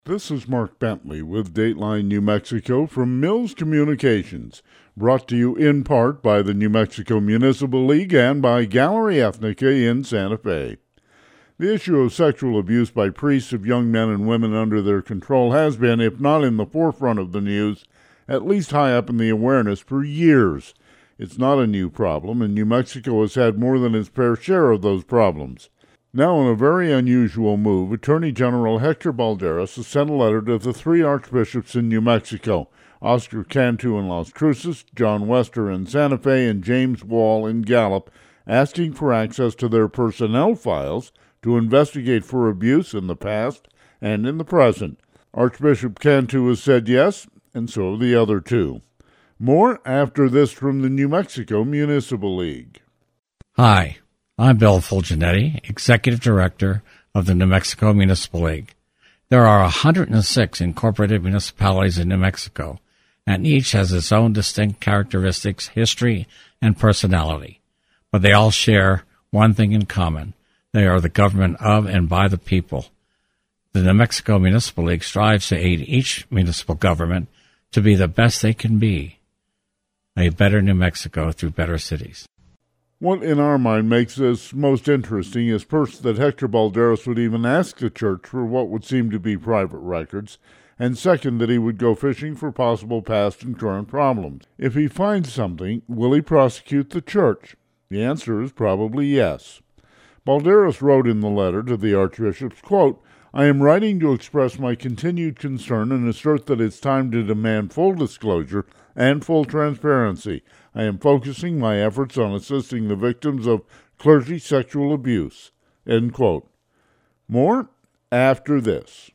This is Mark Bentley with Dateline New Mexico from Mills Communications, brought to you in part by the New Mexico Municipal League and by Gallery Ethnica in Santa Fe. The issue of sexual abuse by priests of young men and women under their control has been, if not in the forefront of the news, at least high up in the awareness for years. It's not a new problem, and New Mexico has had more than its fair share of those problems. Now, in a very unusual move, Attorney General Hector Balderas has sent a letter to the three archbishops in New Mexico, Oscar Cantu in Las Cruces, John Wester in Santa Fe, and James Wall in Gallup, asking for access to their personnel files to investigate for abuse in the past and in the present. Archbishop Cantu has said yes, and so have the other two. More after this from the New Mexico Municipal League. Hi. I'm Bill Fulgenetti, Executive Director of the New Mexico Municipal League. There are 106 incorporated municipalities in New Mexico, and each has its own distinct characteristics, history, and personality. But they all share one thing in common. They are the government of and by the people. The New Mexico Municipal League strives to aid each municipal government to be the best they can be. A better New Mexico through better cities. What in our mind makes this most interesting is first that Hector Balderas would even ask the church for what would seem to be private records, and second that he would go fishing for possible past and current problems. If he finds something, will he prosecute the church? The answer is probably yes. Balderas wrote in the letter to the archbishops, quote, I am writing to express my continued concern and assert that it's time to demand full disclosure and full transparency. I am focusing my efforts on assisting the victims of clergy sexual abuse. End quote. More after this.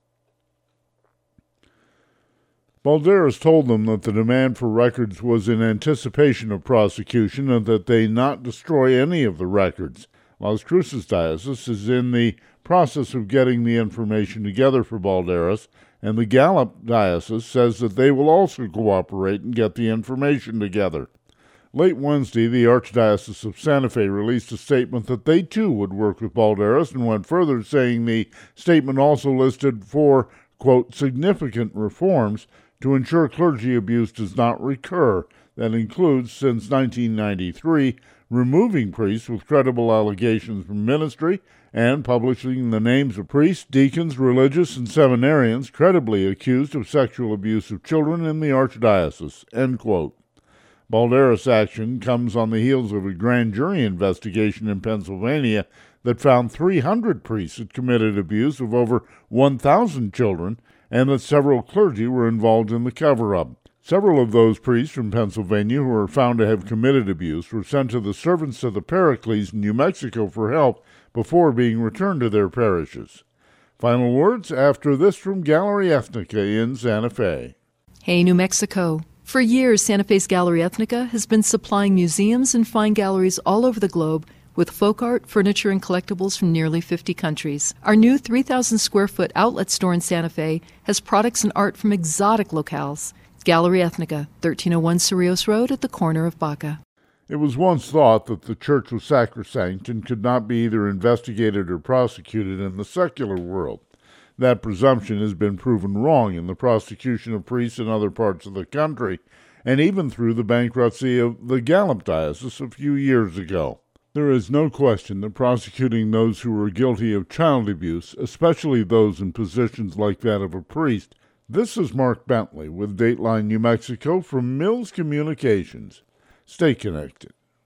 Balderas told them that the demand for records was in anticipation of prosecution and that they not destroy any of the records. Las Cruces Diocese is in the process of getting the information together for Balderas, and the Gallup Diocese says that they will also cooperate and get the information together. Late Wednesday, the Archdiocese of Santa Fe released a statement that they too would work with Balderas and went further, saying the statement also listed for, quote, significant reforms to ensure clergy abuse does not recur. That includes, since 1993, removing priests with credible allegations from ministry and publishing the names of priests, deacons, religious, and seminarians credibly accused of sexual abuse of children in the Archdiocese, end quote. Balderas' action comes on the heels of a grand jury investigation in Pennsylvania that found 300 priests had committed abuse of over 1,000 children and that several clergy were involved in the cover-up. Several of those priests from Pennsylvania who were found to have committed abuse were sent to the Servants of the Paraclete in New Mexico for help before being returned to their parishes. Final words after this from Gallery Ethnica in Santa Fe. Hey, New Mexico. For years, Santa Fe's Gallery Ethnica has been supplying museums and fine galleries all over the globe with folk art, furniture, and collectibles from nearly 50 countries. Our new 3,000-square-foot outlet store in Santa Fe has products and art from exotic locales. Gallery Ethnica, 1301 Cerrillos Road at the corner of Baca. It was once thought that the church was sacrosanct and could not be either investigated or prosecuted in the secular world. That presumption has been proven wrong in the prosecution of priests in other parts of the country, and even through the bankruptcy of the Gallup Diocese a few years ago. There is no question that prosecuting those who are guilty of child abuse, especially those in positions like that of a priest. This is Mark Bentley with Dateline New Mexico from Mills Communications. Stay connected.